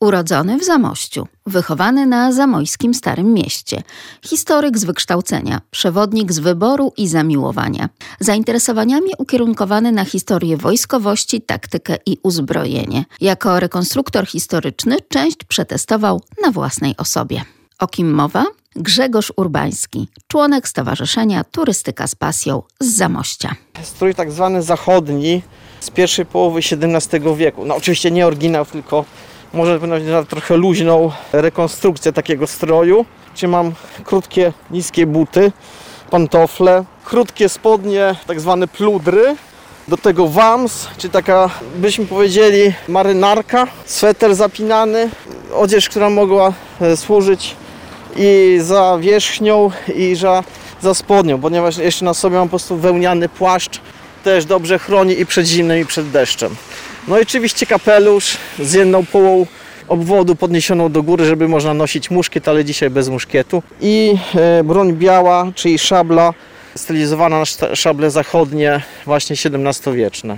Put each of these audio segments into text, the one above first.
Urodzony w Zamościu, wychowany na zamojskim Starym Mieście, historyk z wykształcenia, przewodnik z wyboru i zamiłowania, zainteresowaniami ukierunkowany na historię wojskowości, taktykę i uzbrojenie. Jako rekonstruktor historyczny część przetestował na własnej osobie. O kim mowa? Grzegorz Urbański, członek Stowarzyszenia Turystyka z Pasją z Zamościa. Strój tak zwany zachodni z pierwszej połowy XVII wieku. No oczywiście nie oryginał, tylko może na trochę luźną rekonstrukcję takiego stroju. Gdzie mam krótkie, niskie buty, pantofle, krótkie spodnie, tak zwane pludry. Do tego wams, czy taka, byśmy powiedzieli, marynarka, sweter zapinany, odzież, która mogła służyć i za wierzchnią, i za spodnią, ponieważ jeszcze na sobie mam po prostu wełniany płaszcz, też dobrze chroni i przed zimnem, i przed deszczem. No i oczywiście kapelusz z jedną połą obwodu podniesioną do góry, żeby można nosić muszkiet, ale dzisiaj bez muszkietu. I broń biała, czyli szabla, stylizowana na szable zachodnie, właśnie XVII-wieczne.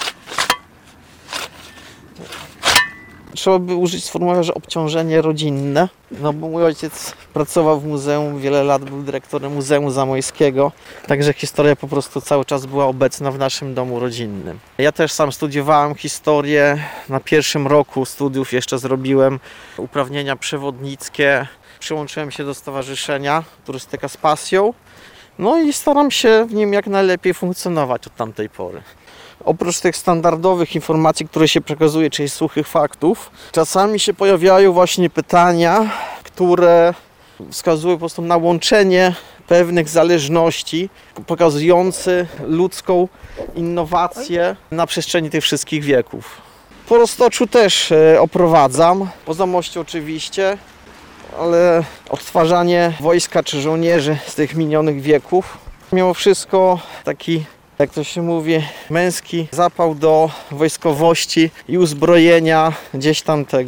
Trzeba by użyć sformułowania obciążenie rodzinne, no bo mój ojciec pracował w muzeum, wiele lat był dyrektorem Muzeum Zamojskiego, także historia po prostu cały czas była obecna w naszym domu rodzinnym. Ja też sam studiowałem historię, na pierwszym roku studiów jeszcze zrobiłem uprawnienia przewodnickie, przyłączyłem się do Stowarzyszenia Turystyka z Pasją, no i staram się w nim jak najlepiej funkcjonować od tamtej pory. Oprócz tych standardowych informacji, które się przekazuje, czyli suchych faktów, czasami się pojawiają właśnie pytania, które wskazują po prostu na łączenie pewnych zależności, pokazujące ludzką innowację na przestrzeni tych wszystkich wieków. Po Roztoczu też oprowadzam, po Zamościu oczywiście, ale odtwarzanie wojska czy żołnierzy z tych minionych wieków. Mimo wszystko taki, jak to się mówi, męski zapał do wojskowości i uzbrojenia gdzieś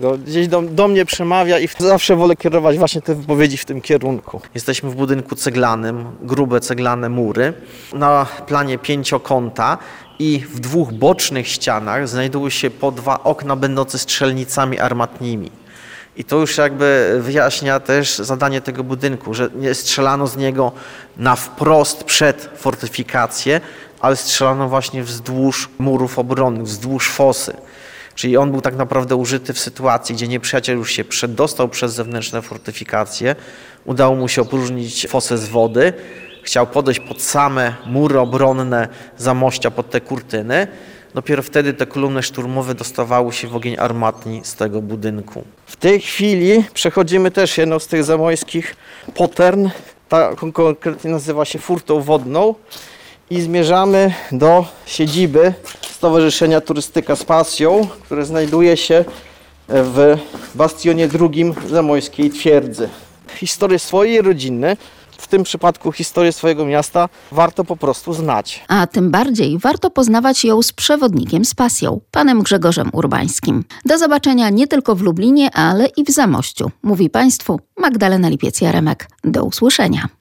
do mnie przemawia i zawsze wolę kierować właśnie te wypowiedzi w tym kierunku. Jesteśmy w budynku ceglanym, grube ceglane mury, na planie pięciokąta i w dwóch bocznych ścianach znajdują się po dwa okna będące strzelnicami armatnimi. I to już jakby wyjaśnia też zadanie tego budynku, że nie strzelano z niego na wprost przed fortyfikację, ale strzelano właśnie wzdłuż murów obronnych, wzdłuż fosy. Czyli on był tak naprawdę użyty w sytuacji, gdzie nieprzyjaciel już się przedostał przez zewnętrzne fortyfikacje, udało mu się opróżnić fosę z wody, chciał podejść pod same mury obronne Zamościa, pod te kurtyny. Dopiero wtedy te kolumny szturmowe dostawały się w ogień armatni z tego budynku. W tej chwili przechodzimy też jedną z tych zamojskich potern. Ta konkretnie nazywa się Furtą Wodną i zmierzamy do siedziby Stowarzyszenia Turystyka z Pasją, które znajduje się w bastionie drugim zamojskiej twierdzy. Historię swojej rodziny, w tym przypadku historię swojego miasta, warto po prostu znać. A tym bardziej warto poznawać ją z przewodnikiem z pasją, panem Grzegorzem Urbańskim. Do zobaczenia nie tylko w Lublinie, ale i w Zamościu. Mówi Państwu Magdalena Lipiec-Jaremek. Do usłyszenia.